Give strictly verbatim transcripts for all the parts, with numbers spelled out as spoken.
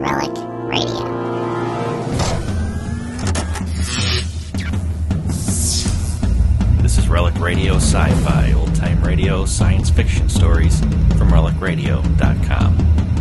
Relic Radio. This is Relic Radio Sci-Fi, old-time radio, science fiction stories from relic radio dot com.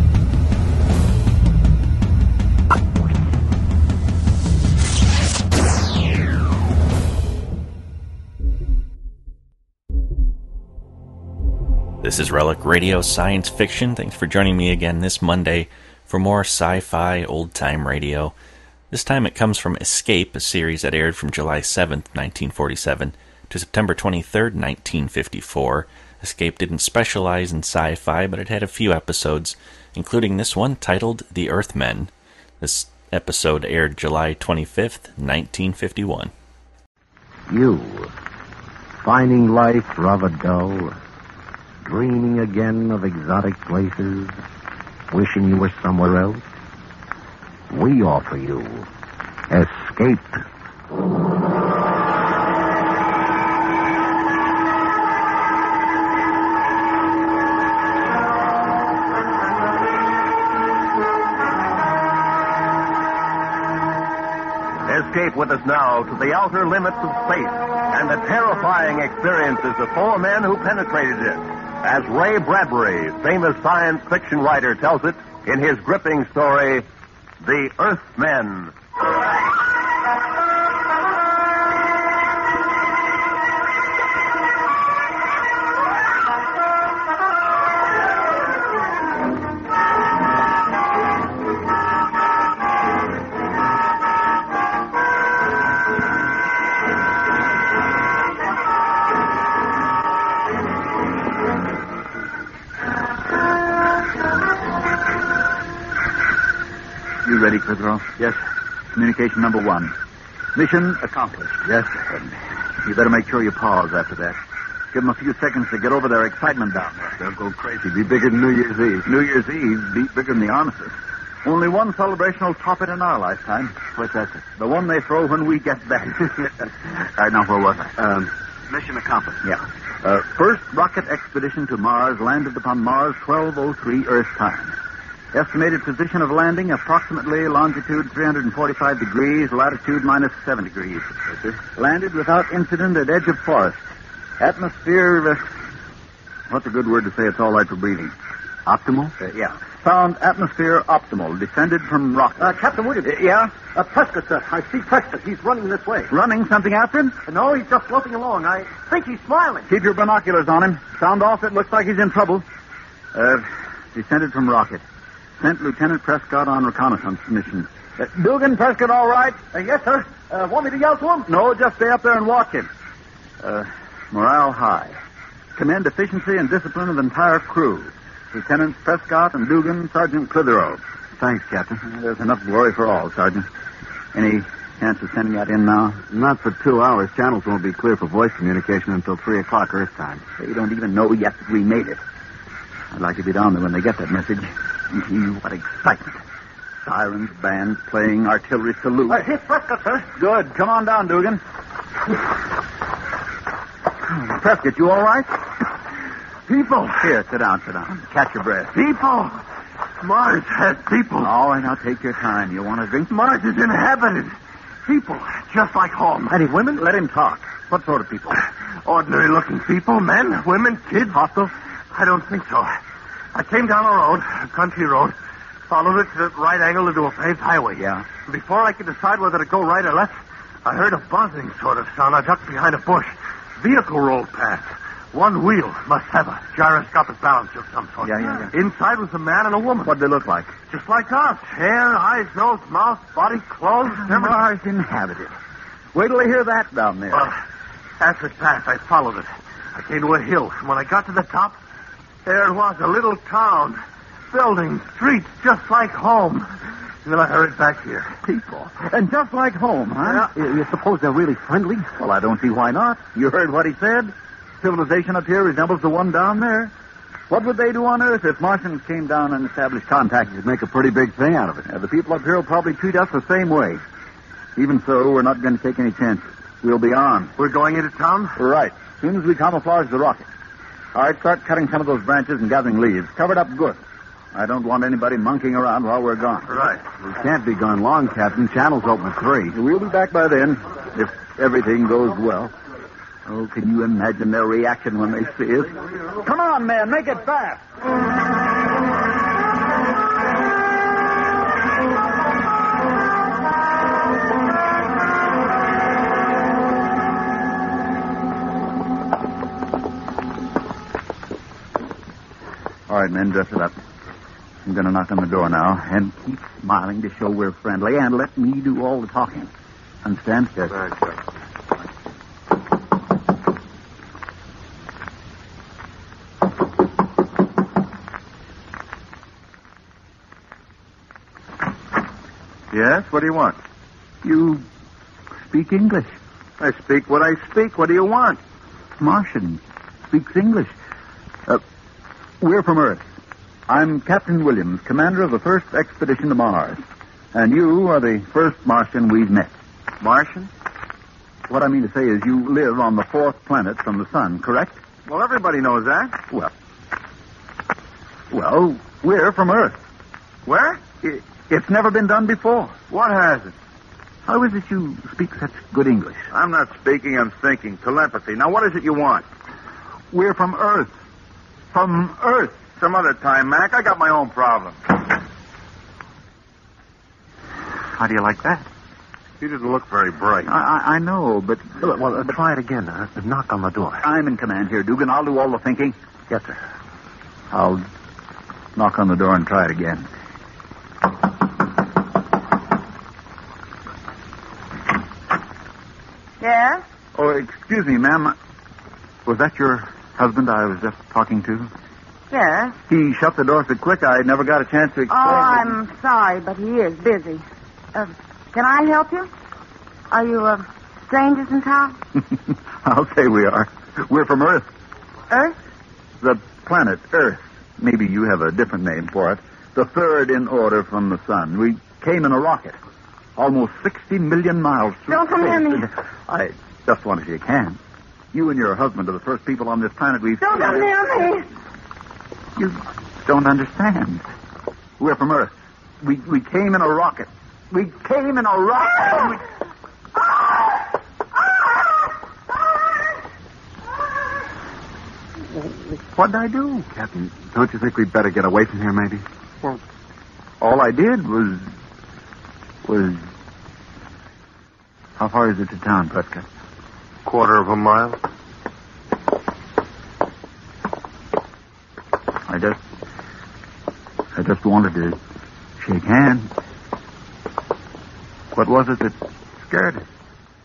This is Relic Radio Science Fiction. Thanks for joining me again this Monday for more sci-fi old-time radio. This time it comes from Escape, a series that aired from July seventh, nineteen forty-seven to September twenty-third, nineteen fifty-four. Escape didn't specialize in sci-fi, but it had a few episodes, including this one titled The Earthmen. This episode aired July twenty-fifth, nineteen fifty-one. You, finding life rather dull, dreaming again of exotic places, wishing you were somewhere else? We offer you Escape. Escape with us now to the outer limits of space and the terrifying experiences of four men who penetrated it, as Ray Bradbury, famous science fiction writer, tells it in his gripping story, The Earthmen. You ready, Clitheroe? Yes. Communication number one. Mission accomplished. Yes. And you better make sure you pause after that. Give them a few seconds to get over their excitement down there. They'll go crazy. Be bigger than New Year's Eve. New Year's Eve be bigger than the armistice. Only one celebration will top it in our lifetime. What's that? The one they throw when we get back. All right, now where was I? Um, mission accomplished. Yeah. Uh, first rocket expedition to Mars landed upon Mars twelve oh three Earth time. Estimated position of landing, approximately longitude three hundred forty-five degrees, latitude minus seven degrees. Yes, landed without incident at edge of forest. Atmosphere, uh, what's a good word to say it's all right for breathing? Optimal? Uh, yeah. Found atmosphere optimal. Descended from rocket. Uh, Captain Williams. Uh, yeah? Uh, Prescott, sir. I see Prescott. He's running this way. Running? Something after him? No, he's just loping along. I think he's smiling. Keep your binoculars on him. Sound off. It looks like he's in trouble. Uh, descended from rocket. Sent Lieutenant Prescott on reconnaissance mission. Uh, Dugan, Prescott all right? Uh, yes, sir. Uh, want me to yell to him? No, just stay up there and watch him. Uh, morale high. Commend efficiency and discipline of the entire crew. Lieutenants Prescott and Dugan, Sergeant Clitheroe. Thanks, Captain. Uh, there's enough glory for all, Sergeant. Any chance of sending that in now? Not for two hours. Channels won't be clear for voice communication until three o'clock Earth time. They don't even know yet that we made it. I'd like to be down there when they get that message. What excitement. Sirens, bands playing, artillery salute. Uh, here's Prescott, sir. Good. Come on down, Dugan. Prescott, you all right? People. Here, sit down, sit down. Catch your breath. People. Mars has people. All right, now take your time. You want a drink? Mars is inhabited. People, just like home. Any women? Let him talk. What sort of people? Ordinary-looking people, men, women, kids. Hostile? I don't think so. I came down a road, a country road, followed it at right angle into a paved highway. Yeah. Before I could decide whether to go right or left, I heard a buzzing sort of sound. I ducked behind a bush. Vehicle rolled past. One wheel must have a gyroscopic balance of some sort. Yeah, yeah, yeah. Inside was a man and a woman. What'd they look like? Just like us. Hair, eyes, nose, mouth, body, clothes, everything. Mars inhabited. Wait till they hear that down there. Well, as it passed, I followed it. I came to a hill. When I got to the top, there it was, a little town. Buildings, streets, just like home. And then I hurried back here. People. And just like home, huh? Yeah. You, you suppose they're really friendly? Well, I don't see why not. You heard what he said. Civilization up here resembles the one down there. What would they do on Earth if Martians came down and established contact? You'd make a pretty big thing out of it. Yeah, the people up here will probably treat us the same way. Even so, we're not going to take any chances. We'll be on. We're going into town? Right. As soon as we camouflage the rocket. All right, start cutting some of those branches and gathering leaves. Cover it up good. I don't want anybody monkeying around while we're gone. Right. We can't be gone long, Captain. Channel's open at three. We'll be back by then, if everything goes well. Oh, can you imagine their reaction when they see us? Come on, man, make it fast. All right, men, dress it up. I'm going to knock on the door now, and keep smiling to show we're friendly, and let me do all the talking. Understand? Yes. Right, sir. Yes, what do you want? You speak English. I speak what I speak. What do you want? Martian speaks English. Uh, we're from Earth. I'm Captain Williams, commander of the first expedition to Mars. And you are the first Martian we've met. Martian? What I mean to say is you live on the fourth planet from the sun, correct? Well, everybody knows that. Well, well, we're from Earth. Where? It, it's never been done before. What hasn't? How is it you speak such good English? I'm not speaking, I'm thinking. Telepathy. Now, what is it you want? We're from Earth. From Earth. Some other time, Mac. I got my own problems. How do you like that? You didn't look very bright. I, I, I know, but... Well, well uh, try it again. Uh, knock on the door. I'm in command here, Dugan. I'll do all the thinking. Yes, sir. I'll knock on the door and try it again. Yes? Oh, excuse me, ma'am. Was that your husband I was just talking to? Yes. He shut the door so quick I never got a chance to explain. Oh, I'm sorry, but he is busy. Uh, can I help you? Are you uh, strangers in town? I'll say we are. We're from Earth. Earth? The planet Earth. Maybe you have a different name for it. The third in order from the sun. We came in a rocket. Almost sixty million miles through Don't come space. near me. I just want to see you can. You and your husband are the first people on this planet we've... Don't come near me. You don't understand. We're from Earth. We we came in a rocket. We came in a rocket. We... What'd I do? Captain, don't you think we'd better get away from here, maybe? Well, all I did was... was... How far is it to town, Prescott? Quarter of a mile. I just... I just wanted to shake hands. What was it that scared us?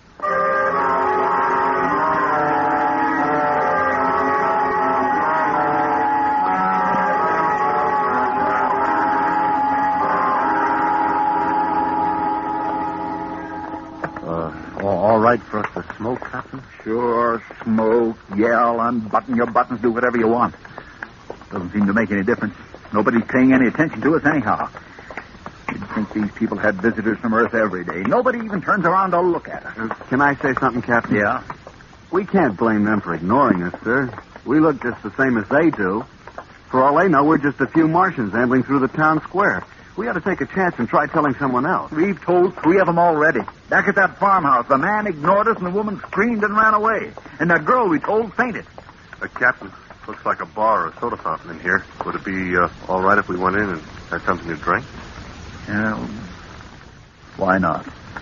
All right for us to smoke, Captain? Sure, smoke, yell, unbutton your buttons, do whatever you want. Doesn't seem to make any difference. Nobody's paying any attention to us anyhow. You'd think these people had visitors from Earth every day. Nobody even turns around to look at us. Uh, can I say something, Captain? Yeah? We can't blame them for ignoring us, sir. We look just the same as they do. For all they know, we're just a few Martians ambling through the town square. We ought to take a chance and try telling someone else. We've told three of them already. Back at that farmhouse, the man ignored us and the woman screamed and ran away. And that girl we told fainted. Uh, Captain, looks like a bar or a soda fountain in here. Would it be uh, all right if we went in and had something to drink? Yeah, why not?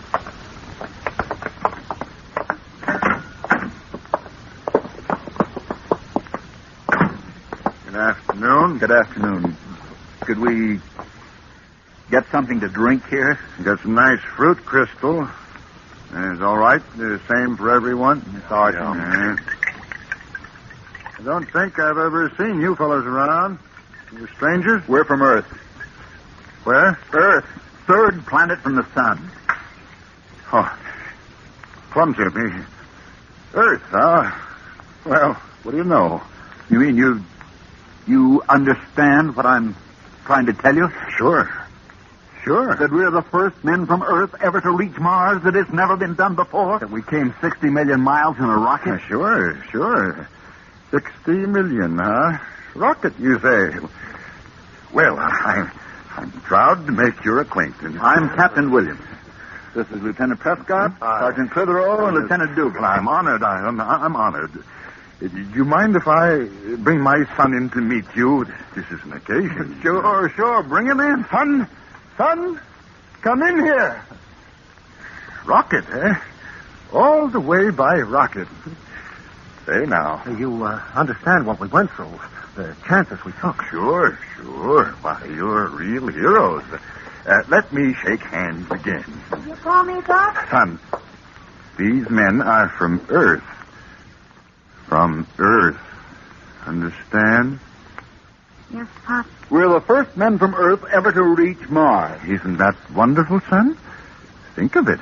Good afternoon. Good afternoon. Could we get something to drink here? Got some nice fruit crystal. It's all right. The same for everyone. Sergeant. Yeah. I don't think I've ever seen you fellows around. You strangers? We're from Earth. Where? Earth. Third planet from the sun. Oh, clumsy of me. Earth, huh? Well, what do you know? You mean you... you understand what I'm trying to tell you? Sure. Sure. That we're the first men from Earth ever to reach Mars, that it's never been done before? That we came sixty million miles in a rocket? Uh, sure, sure. Sixty million, huh? Rocket, you say? Well, I'm, I'm proud to make your acquaintance. I'm Captain Williams. This is Lieutenant Prescott, Uh, Sergeant Clitheroe, and Lieutenant Duke. Well, I'm honored. I'm, I'm honored. Do you mind if I bring my son in to meet you? This is an occasion. Sure, sure. Bring him in. Son, son, come in here. Rocket, eh? All the way by rocket. Say now. You uh, understand what we went through, the chances we took. Sure, sure. Why, you're real heroes. Uh, let me shake hands again. You call me, Doc? Son, these men are from Earth. From Earth. Understand? Yes, Pop. We're the first men from Earth ever to reach Mars. Isn't that wonderful, son? Think of it.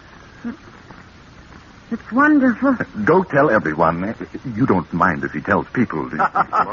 It's wonderful. Go tell everyone. You don't mind if he tells people. Mine.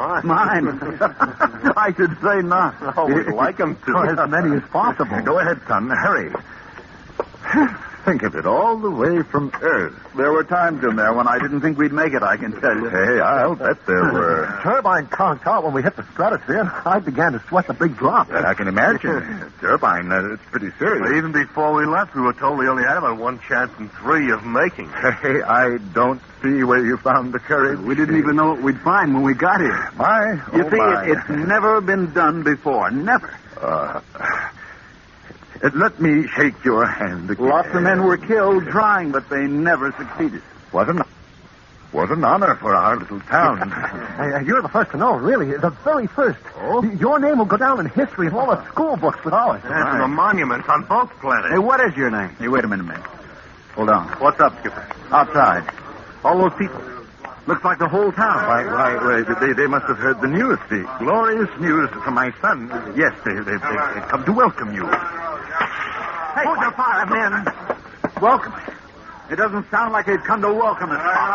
I should say not. Oh, we'd like him to. Oh, as many as possible. Go ahead, son. Hurry. Think of it, all the way from Earth. There were times in there when I didn't think we'd make it, I can tell you. Hey, I'll bet there were. Turbine conked out when we hit the stratosphere, and I began to sweat a big drop. That I can imagine. Turbine, uh, it's pretty serious. Even before we left, we were told we only had about one chance in three of making it. Hey, I don't see where you found the courage. We didn't even know what we'd find when we got here. My, You oh see, my. it, it's never been done before. Never. Uh, uh, let me shake your hand again. Lots of men were killed trying, but they never succeeded. What an, what an honor for our little town. Uh, you're the first to know, really. The very first. Oh? Your name will go down in history in all the school books with ours. That's the monuments on both planets. Hey, what is your name? Hey, wait a minute, man. Hold on. What's up, Skipper? Outside. All those people. Looks like the whole town. Why, why, why, they, they must have heard the news, the glorious news from my son. Yes, they, they, they, they've come to welcome you. Hey, hold your fire, men. Welcome. It doesn't sound like they've come to welcome us.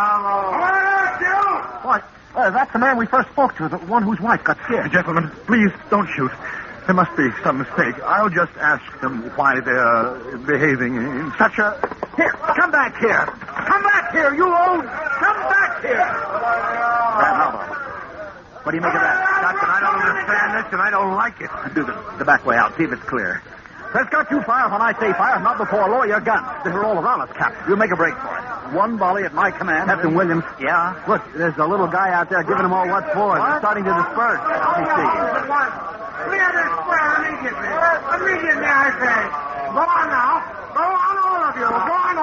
What? Uh, that's the man we first spoke to, the one whose wife got scared. Gentlemen, please don't shoot. There must be some mistake. I'll just ask them why they're behaving in such a... Here, come back here. Come back here, you old... Come back here. Van Alba. What do you make of that? Captain, I don't understand this, and I don't like it. Do the, the back way out. See if it's clear. Prescott, you fire when I say fire, not before. Lower your guns. They're all around us, Captain. We'll make a break for it. One volley at my command. Captain Williams. Yeah? Look, there's a little guy out there giving them all what for. They're starting to disperse. Let me see. Clear this square immediately. Immediately, I say. Go on now. Go on, all of you. Go on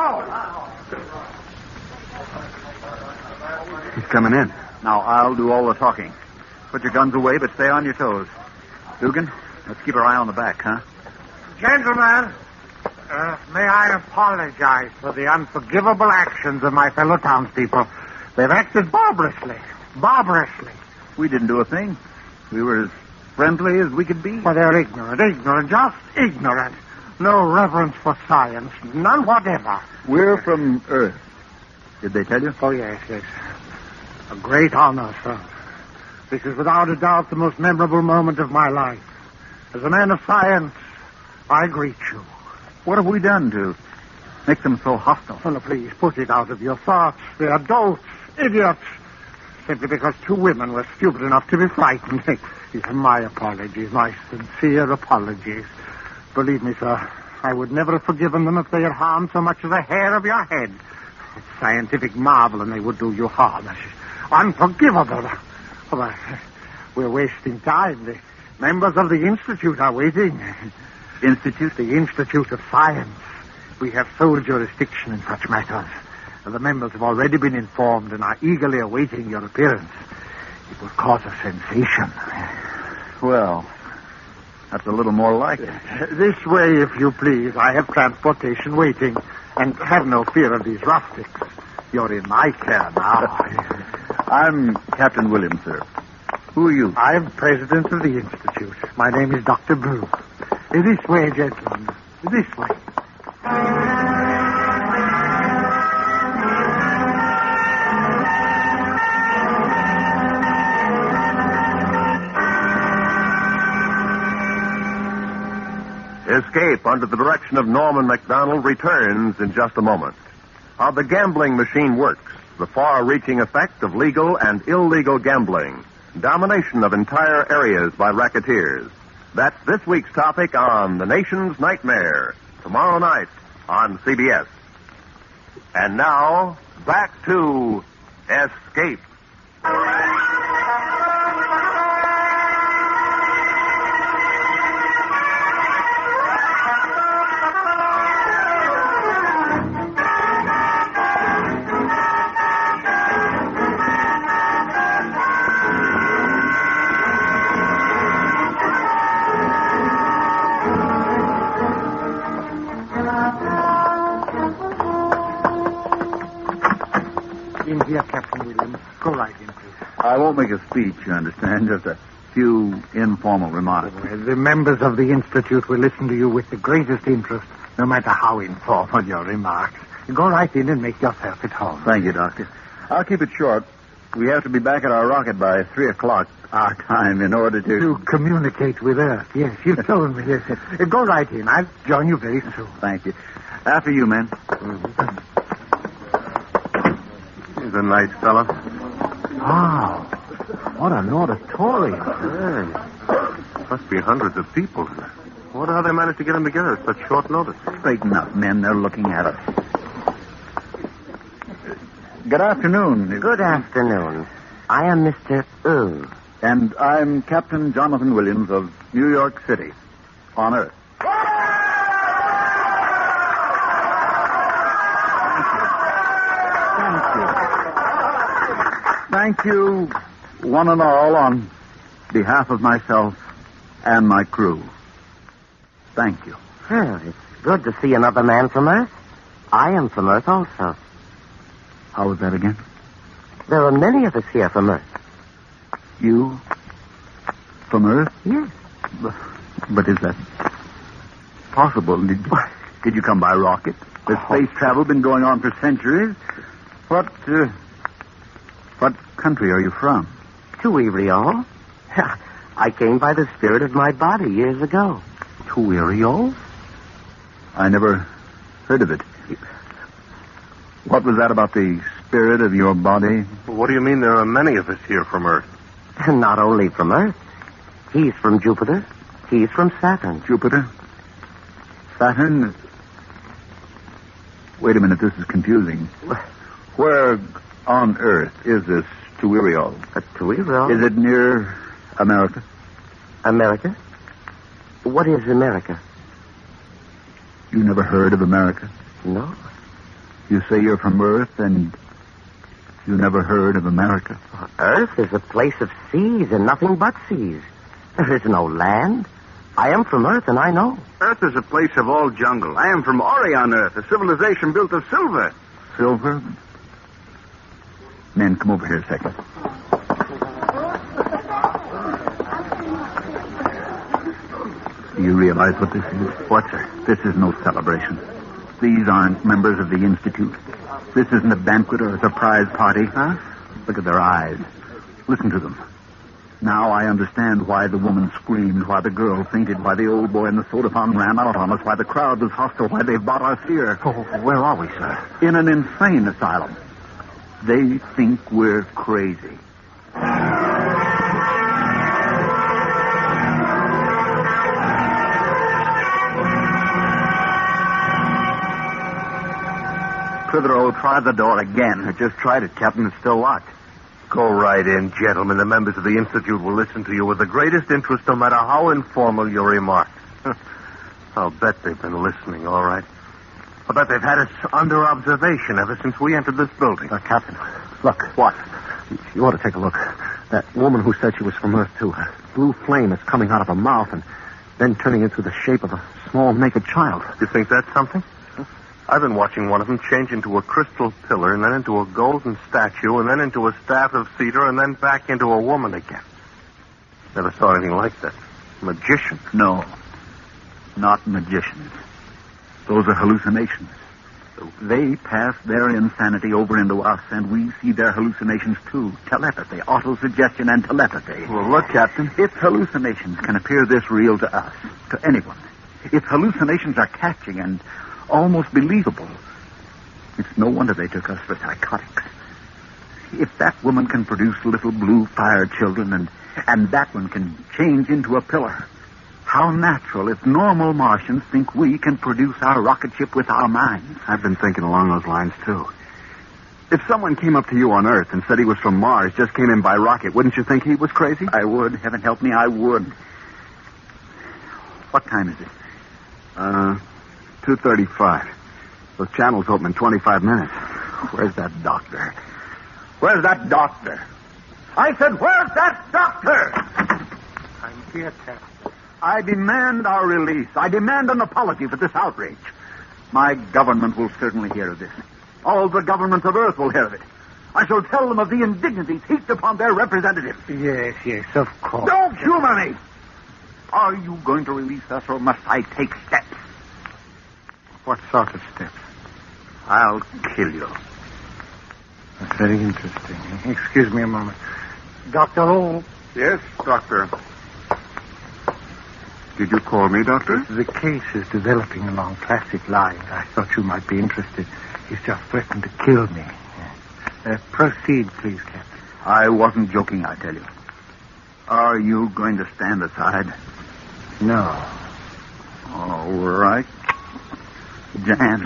home. He's coming in. Now, I'll do all the talking. Put your guns away, but stay on your toes. Dugan, let's keep our eye on the back, huh? Gentlemen, uh, may I apologize for the unforgivable actions of my fellow townspeople. They've acted barbarously. Barbarously. We didn't do a thing. We were as friendly as we could be. Well, they're ignorant, ignorant, just ignorant. No reverence for science, none whatever. We're from Earth. Did they tell you? Oh, yes, yes. A great honor, sir. This is without a doubt the most memorable moment of my life. As a man of science, I greet you. What have we done to make them so hostile? Oh, no, please, put it out of your thoughts. They're dolts, idiots. Simply because two women were stupid enough to be frightened. My apologies, my sincere apologies. Believe me, sir, I would never have forgiven them if they had harmed so much as a hair of your head. It's scientific marvel, and they would do you harm. Unforgivable. Oh, we're wasting time. The members of the Institute are waiting. Institute? The Institute of Science. We have sole jurisdiction in such matters. The members have already been informed and are eagerly awaiting your appearance. It will cause a sensation. Well, that's a little more like it. This way, if you please. I have transportation waiting. And have no fear of these rustics. You're in my care now. I'm Captain Williams, sir. Who are you? I'm president of the Institute. My name is Doctor Blue. This way, gentlemen. This way. Escape under the direction of Norman MacDonald returns in just a moment. How the gambling machine works, the far-reaching effect of legal and illegal gambling, domination of entire areas by racketeers, That's this week's topic on The Nation's Nightmare, tomorrow night on C B S. And now, back to Escape. In here, Captain Williams. Go right in, please. I won't make a speech, you understand, just a few informal remarks. Well, the members of the Institute will listen to you with the greatest interest, no matter how informal your remarks. Go right in and make yourself at home. Thank you, Doctor. I'll keep it short. We have to be back at our rocket by three o'clock our time in order to... To communicate with Earth, yes. You told me, yes. Uh, Go right in. I'll join you very soon. Thank you. After you, men. He's a nice fellow. Wow. What an auditorium. Hey, must be hundreds of people here. I wonder how they managed to get them together at such short notice. Straighten up, men. They're looking at us. Good afternoon. Good afternoon. I am Mister U. And I'm Captain Jonathan Williams of New York City, on Earth. Thank you, one and all, on behalf of myself and my crew. Thank you. Well, it's good to see another man from Earth. I am from Earth also. How was that again? There are many of us here from Earth. You from Earth? Yes. But, but is that possible? Did, did you come by rocket? Has space travel been going on for centuries? What, uh, what country are you from? Tuiriol. I came by the spirit of my body years ago. Tuiriol? I never heard of it. What was that about the spirit of your body? What do you mean there are many of us here from Earth? Not only from Earth. He's from Jupiter. He's from Saturn. Jupiter? Saturn? Wait a minute, this is confusing. Where on Earth is this Tuiriol? A Tuiriol? Is it near America? America? What is America? You never heard of America? No. You say you're from Earth and you never heard of America? Earth is a place of seas and nothing but seas. There is no land. I am from Earth and I know. Earth is a place of all jungle. I am from Orion Earth, a civilization built of silver. Silver? Men, come over here a second. Do you realize what this is? What, sir? This is no celebration. These aren't members of the Institute. This isn't a banquet or a surprise party. Huh? Look at their eyes. Listen to them. Now I understand why the woman screamed, why the girl fainted, why the old boy in the soda fountain ran out on us, why the crowd was hostile, why they bought us here. Oh, where are we, sir? In an insane asylum. They think we're crazy. Clitheroe, try the door again. I just tried it, Captain. It's still locked. Go right in, gentlemen. The members of the Institute will listen to you with the greatest interest, no matter how informal your remarks. I'll bet they've been listening, all right. I'll bet they've had us under observation ever since we entered this building. Uh, Captain, look. What? You ought to take a look. That woman who said she was from Earth, too. Her blue flame is coming out of her mouth and then turning into the shape of a small naked child. You think that's something? I've been watching one of them change into a crystal pillar and then into a golden statue and then into a staff of cedar and then back into a woman again. Never saw anything like that. Magician. No, not magicians. Those are hallucinations. They pass their insanity over into us, and we see their hallucinations, too. Telepathy, autosuggestion, and telepathy. Well, look, Captain. If hallucinations can appear this real to us, to anyone, if hallucinations are catching and almost believable, it's no wonder they took us for psychotics. If that woman can produce little blue fire children and, and that one can change into a pillar, How natural if normal Martians think we can produce our rocket ship with our minds. I've been thinking along those lines, too. If someone came up to you on Earth and said he was from Mars, just came in by rocket, wouldn't you think he was crazy? I would. Heaven help me, I would. What time is it? Uh, two thirty-five. Those channels open in twenty-five minutes. Where's that doctor? Where's that doctor? I said, where's that doctor? I'm here, Captain. I demand our release. I demand an apology for this outrage. My government will certainly hear of this. All the governments of Earth will hear of it. I shall tell them of the indignities heaped upon their representatives. Yes, yes, of course. Don't humor me! Are you going to release us, or must I take steps? What sort of steps? I'll kill you. That's very interesting. Excuse me a moment. Doctor Hall. Yes, Doctor. Did you call me, Doctor? The case is developing along classic lines. I thought you might be interested. He's just threatened to kill me. Uh, proceed, please, Captain. I wasn't joking, I tell you. Are you going to stand aside? No. All right. Jan.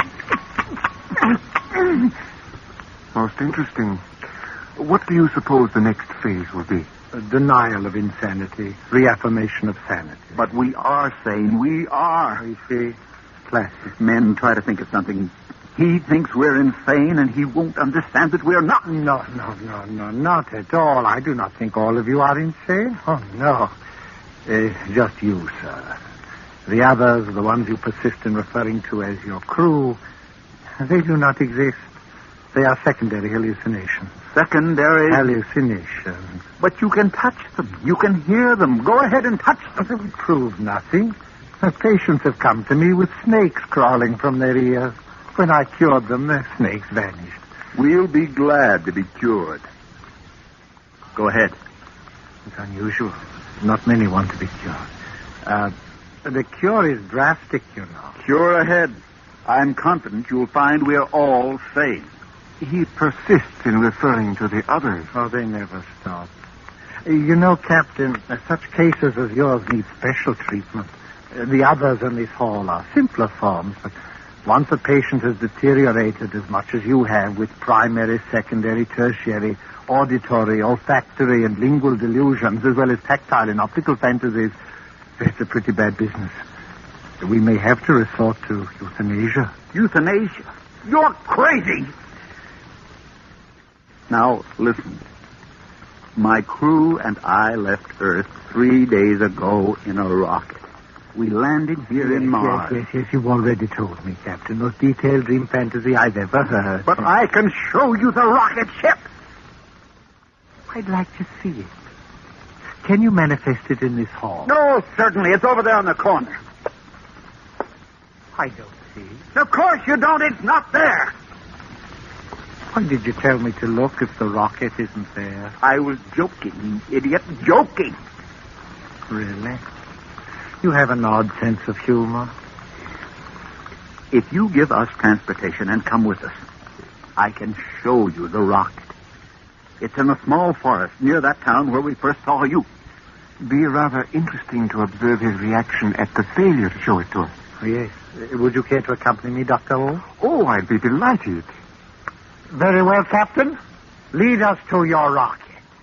Most interesting. What do you suppose the next phase will be? A denial of insanity, reaffirmation of sanity. But we are sane. We are. You see, classic. Men try to think of something. He thinks we're insane, and he won't understand that we're not. No, no, no, no, not at all. I do not think all of you are insane. Oh, no. Uh, just you, sir. The others, the ones you persist in referring to as your crew, they do not exist. They are secondary hallucinations. Secondary? Hallucinations. But you can touch them. You can hear them. Go ahead and touch them. They will prove nothing. The patients have come to me with snakes crawling from their ears. When I cured them, the snakes vanished. We'll be glad to be cured. Go ahead. It's unusual. Not many want to be cured. Uh, the cure is drastic, you know. Cure ahead. I'm confident you'll find we're all sane. He persists in referring to the others. Oh, they never stop. You know, Captain, uh, such cases as yours need special treatment. Uh, the others in this hall are simpler forms, but once a patient has deteriorated as much as you have with primary, secondary, tertiary, auditory, olfactory, and lingual delusions, as well as tactile and optical fantasies, it's a pretty bad business. We may have to resort to euthanasia. Euthanasia? You're crazy! Now, listen. My crew and I left Earth three days ago in a rocket. We landed here yes, in Mars. Yes, yes, yes, you've already told me, Captain. Most detailed dream fantasy I've ever heard. But I can show you the rocket ship. I'd like to see it. Can you manifest it in this hall? No, certainly. It's over there on the corner. I don't see it. Of course you don't. It's not there. Why did you tell me to look if the rocket isn't there? I was joking, you idiot. Joking. Really? You have an odd sense of humor. If you give us transportation and come with us, I can show you the rocket. It's in a small forest near that town where we first saw you. Be rather interesting to observe his reaction at the failure to show it to us. Yes. Would you care to accompany me, Doctor O? Oh, I'd be delighted. Very well, Captain. Lead us to your rocket.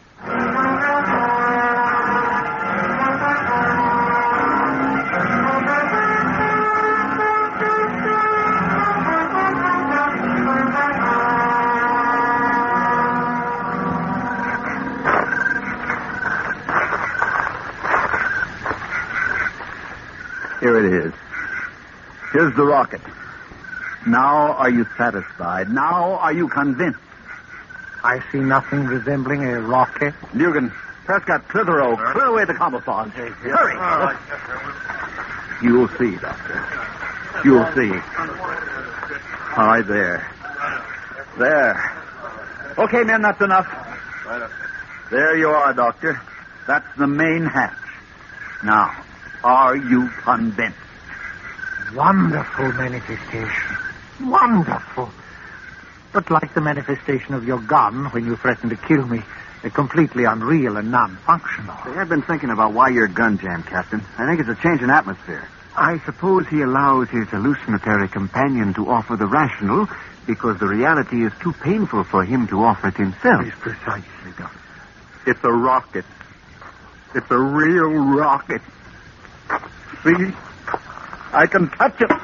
Here it is. Here's the rocket. Now are you satisfied? Now are you convinced? I see nothing resembling a rocket. Dugan, Prescott, Clitheroe, clear away the camouflage. Hurry. You'll see, Doctor. You'll see. All right, there. There. Okay, men, that's enough. There you are, Doctor. That's the main hatch. Now, are you convinced? Wonderful manifestation. Wonderful. But like the manifestation of your gun when you threatened to kill me, They're completely unreal and non-functional. Say, I've been thinking about why your gun jammed, Captain. I think it's a change in atmosphere. I suppose he allows his hallucinatory companion to offer the rational because the reality is too painful for him to offer it himself. Yes, precisely, Doctor. It's a rocket. It's a real rocket. See? I can touch it.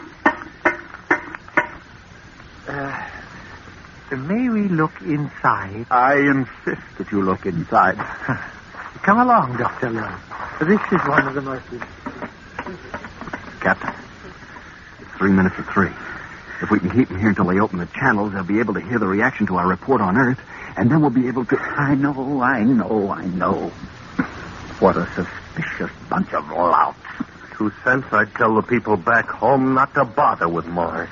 Uh, may we look inside? I insist that you look inside. Come along, Doctor Lowe. This is one of the most... Captain, it's three minutes of three. If we can keep them here until they open the channels, they'll be able to hear the reaction to our report on Earth, and then we'll be able to... I know, I know, I know. What a suspicious bunch of louts. Two cents, I'd tell the people back home not to bother with Mars.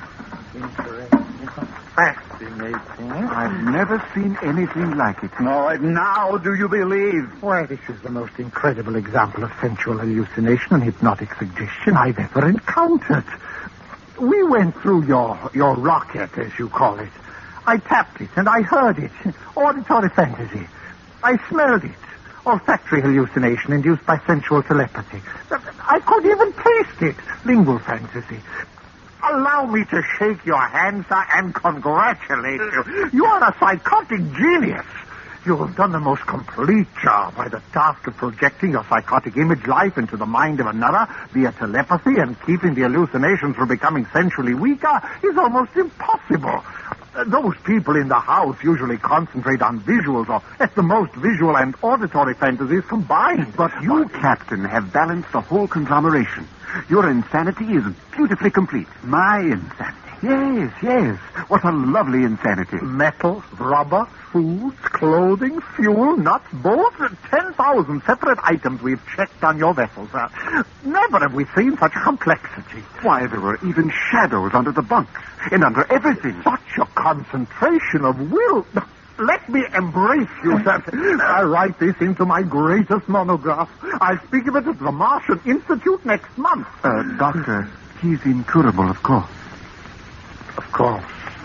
Fascinating. I've never seen anything like it. No, now do you believe? Why, this is the most incredible example of sensual hallucination and hypnotic suggestion I've ever encountered. We went through your, your rocket, as you call it. I tapped it and I heard it. Auditory fantasy. I smelled it. Olfactory hallucination induced by sensual telepathy. I could even taste it. Lingual fantasy. Allow me to shake your hand, sir, and congratulate you. You are a psychotic genius. You have done the most complete job by the task of projecting your psychotic image life into the mind of another via telepathy, and keeping the hallucinations from becoming sensually weaker is almost impossible. Uh, those people in the house usually concentrate on visuals, or at the most visual and auditory fantasies combined. But you, Captain, have balanced the whole conglomeration. Your insanity is beautifully complete. My insanity? Yes, yes. What a lovely insanity. Metal, rubber, foods, clothing, fuel, nuts, both ten thousand separate items we've checked on your vessel, sir. Never have we seen such a complexity. Why, there were even shadows under the bunks and under everything. Such a concentration of will. Let me embrace you, sir. I'll write this into my greatest monograph. I'll speak of it at the Martian Institute next month. Uh, Doctor, he's incurable, of course. Of course.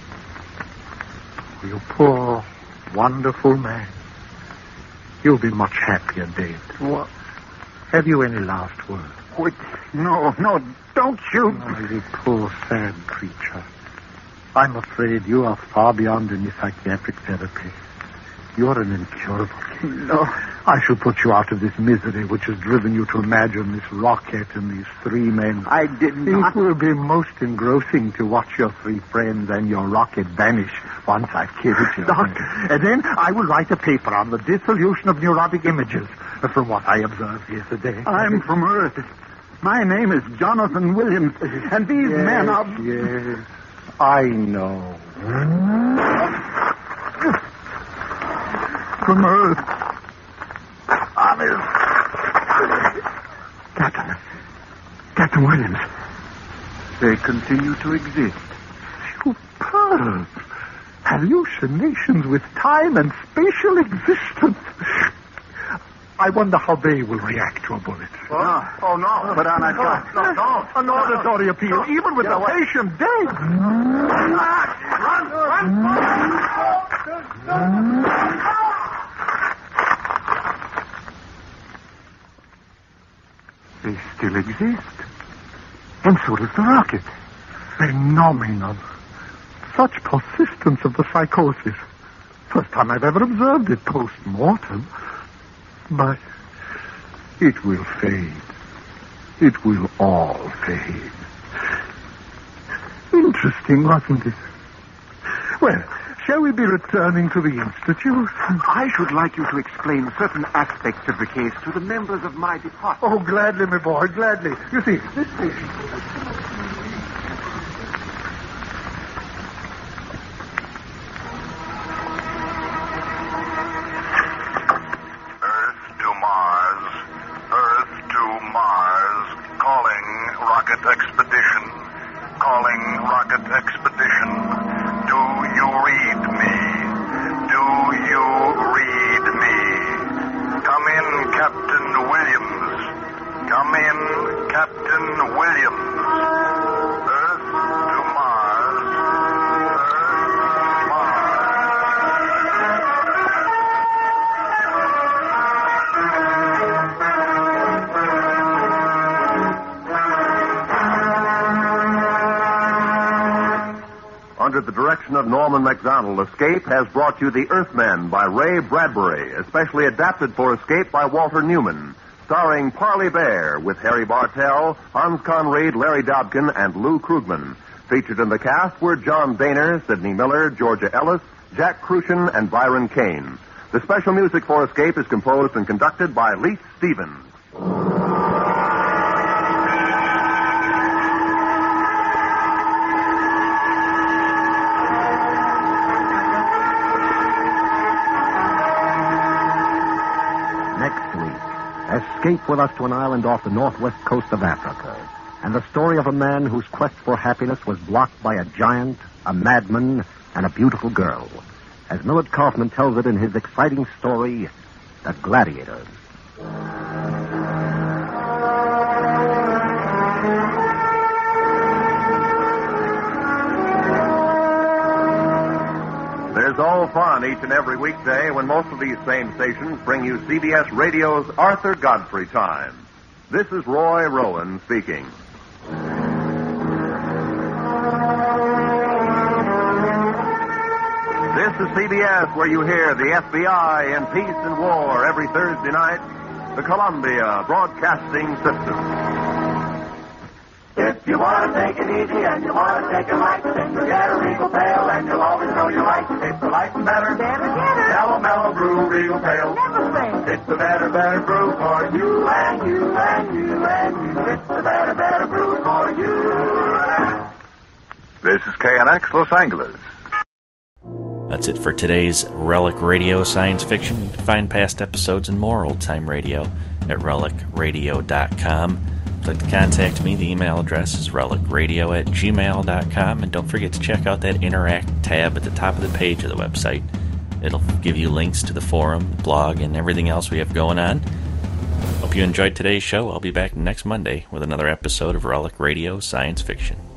You poor, wonderful man. You'll be much happier dead. What? Have you any last word? Wait, no, no, don't shoot. Oh, you poor, sad creature. I'm afraid you are far beyond any psychiatric therapy. You're an incurable case. No. I shall put you out of this misery which has driven you to imagine this rocket and these three men. I did not. It will be most engrossing to watch your three friends and your rocket vanish once I've killed you. Doctor. And then I will write a paper on the dissolution of neurotic images from what I observed here today. I'm from Earth. My name is Jonathan Williams, and these yes, men are... Yes, I know. From Earth. Honest. Captain. Captain Williams. They continue to exist. Superb. Hallucinations with time and spatial existence. I wonder how they will react to a bullet. Oh, no. Oh, no. Put on a gun. No, no, no. An auditory appeal, No. even with Get the away. patient dead. Run, run, run. They still exist. And so does the rocket. Phenomenal. Such persistence of the psychosis. First time I've ever observed it post-mortem. But it will fade. It will all fade. Interesting, wasn't it? Well, shall we be returning to the Institute? I should like you to explain certain aspects of the case to the members of my department. Oh, gladly, my boy, gladly. You see, this patient... Expedition. Calling rocket expedition. Do you read me? Do you read me? Come in, Captain Williams. Come in, Captain Williams. under the direction of Norman Macdonald, Escape has brought you The Earthmen by Ray Bradbury, especially adapted for Escape by Walter Newman, starring Parley Bear with Harry Bartell, Hans Conried, Larry Dobkin, and Lou Krugman. Featured in the cast were John Daner, Sidney Miller, Georgia Ellis, Jack Crucian, and Byron Kane. The special music for Escape is composed and conducted by Leith Stevens. Next week, escape with us to an island off the northwest coast of Africa, and the story of a man whose quest for happiness was blocked by a giant, a madman, and a beautiful girl, as Millard Kaufman tells it in his exciting story, The Gladiator. There's all fun each and every weekday when most of these same stations bring you C B S Radio's Arthur Godfrey Time. This is Roy Rowan speaking. This is C B S, where you hear the F B I in Peace and War every Thursday night, the Columbia Broadcasting System. If you want to take it easy and you want to take it light, then you'll get a Regal Pale and you'll always know you like it. It's the light and better, Better, better. mellow, mellow brew, Regal Pale. Never say. It's the better, better brew for you and you and you and you. It's the better, better brew for you. This is K N X Los Angeles. That's it for today's Relic Radio Science Fiction. You can find past episodes and more old-time radio at relic radio dot com. If you'd like to contact me, the email address is relic radio at gmail dot com. And don't forget to check out that Interact tab at the top of the page of the website. It'll give you links to the forum, the blog, and everything else we have going on. Hope you enjoyed today's show. I'll be back next Monday with another episode of Relic Radio Science Fiction.